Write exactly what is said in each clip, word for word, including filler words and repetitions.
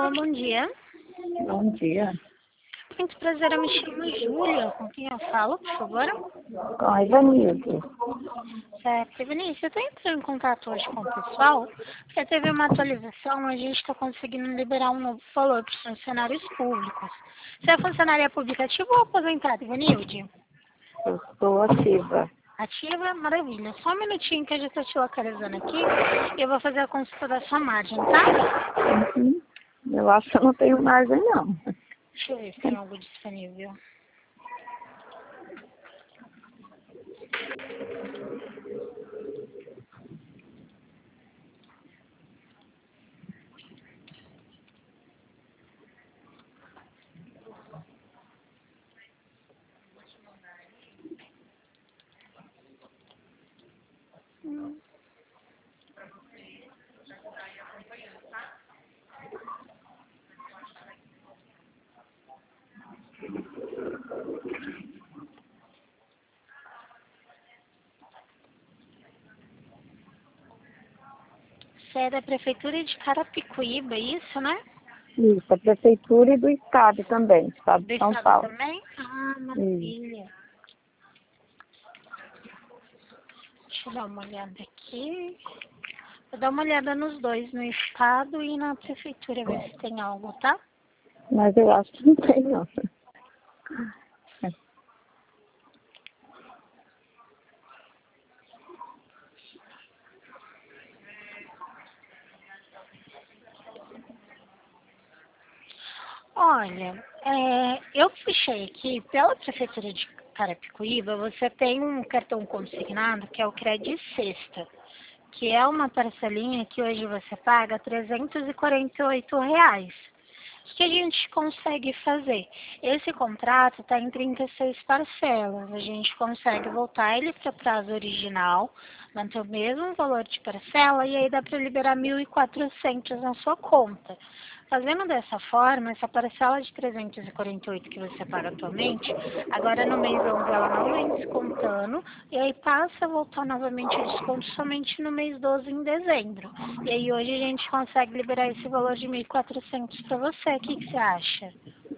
Alô, bom dia. Bom dia. Muito prazer, eu me chamo Júlia. Com quem eu falo, por favor? Com a Ivanildo. Certo. Vinícius, eu estou entrando em contato hoje com o pessoal, porque teve uma atualização, a gente está conseguindo liberar um novo valor para os funcionários públicos. Você é funcionária pública ativa ou aposentada, Ivanilde? Eu sou ativa. Ativa? Maravilha. Só um minutinho que eu já estou te localizando aqui e eu vou fazer a consulta da sua margem, tá? Uhum. Eu acho que eu não tenho margem, não. Deixa eu ver se tem algo disponível. Hum. Você é da Prefeitura de Carapicuíba, é isso, né? Isso, a prefeitura e do estado também, estado Do de São estado Paulo. também? Ah, Isso. maravilha. Deixa eu dar uma olhada aqui. Vou dar uma olhada nos dois, no estado e na prefeitura, ver se tem algo, tá? Mas eu acho que não tem, não. Olha, é, eu puxei aqui, pela prefeitura de Carapicuíba, você tem um cartão consignado que é o Credit Sexta, que é uma parcelinha que hoje você paga trezentos e quarenta e oito reais. O que a gente consegue fazer? Esse contrato está em trinta e seis parcelas. A gente consegue voltar ele para o prazo original, manter o mesmo valor de parcela e aí dá para liberar mil e quatrocentos na sua conta. Fazendo dessa forma, essa parcela de trezentos e quarenta e oito que você paga atualmente, agora no mês onze ela não vem descontando, e aí passa a voltar novamente o desconto somente no mês doze, em dezembro. E aí hoje a gente consegue liberar esse valor de mil e quatrocentos para você. O que, que você acha?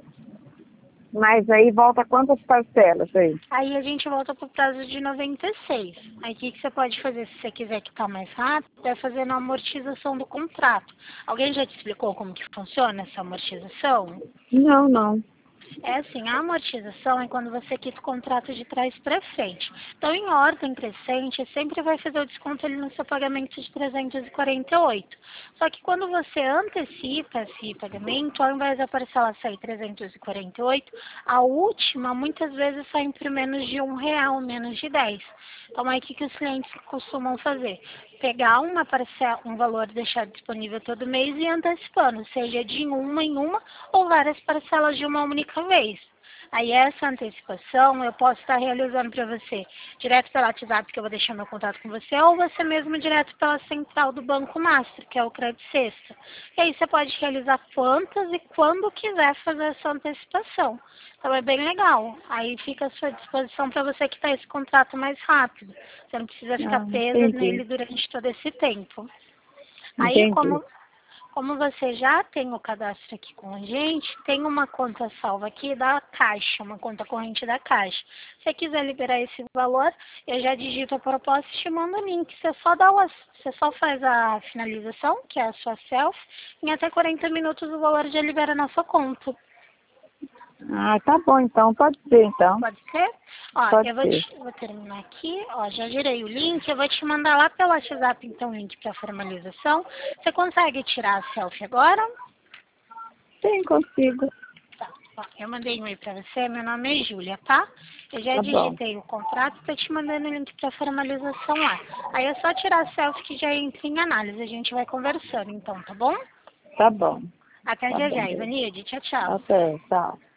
Mas aí volta quantas parcelas aí? Aí a gente volta para o prazo de noventa e seis. Aí o que, que você pode fazer se você quiser quitar mais rápido? É fazendo a amortização do contrato. Alguém já te explicou como que funciona essa amortização? Não, não. É assim, a amortização é quando você quita o contrato de trás para frente. Então, em ordem crescente, sempre vai fazer o desconto ali no seu pagamento de trezentos e quarenta e oito. Só que quando você antecipa esse pagamento, ao invés da parcela sair trezentos e quarenta e oito, a última muitas vezes sai por menos de um real, menos de dez. Então, aí o que, que os clientes costumam fazer? Pegar uma parcela, um valor e deixar disponível todo mês e ir antecipando, seja de uma em uma ou várias parcelas de uma única vez. Aí essa antecipação eu posso estar realizando para você direto pelo WhatsApp, que eu vou deixar meu contato com você, ou você mesmo direto pela central do Banco Master, que é o Credit Sexta. E aí você pode realizar quantas e quando quiser fazer essa antecipação. Então é bem legal. Aí fica à sua disposição para você quitar esse contrato mais rápido. Você não precisa ficar Ah, presa entendi. nele durante todo esse tempo. Aí, Entendi. como como você já tem o cadastro aqui com a gente, tem uma conta salva aqui da Caixa, uma conta corrente da Caixa. Se você quiser liberar esse valor, eu já digito a proposta e te mando o link. Você só, dá o, você só faz a finalização, que é a sua selfie, em até quarenta minutos o valor já libera na sua conta. Ah, tá bom então. Pode ser então. Pode ser? Ó, Pode eu vou, ser. te, vou terminar aqui, ó, já girei o link, eu vou te mandar lá pelo WhatsApp então o link para formalização. Você consegue tirar a selfie agora? Sim, consigo. Tá, ó, eu mandei um e-mail pra você, meu nome é Júlia, tá? Eu já Tá bom. digitei o contrato, tô te mandando o link pra formalização lá. Aí é só tirar a selfie que já entra em análise, a gente vai conversando então, tá bom? Tá bom. Até Tá já bom. já, Ivanilde, tchau, tchau. Até, tchau.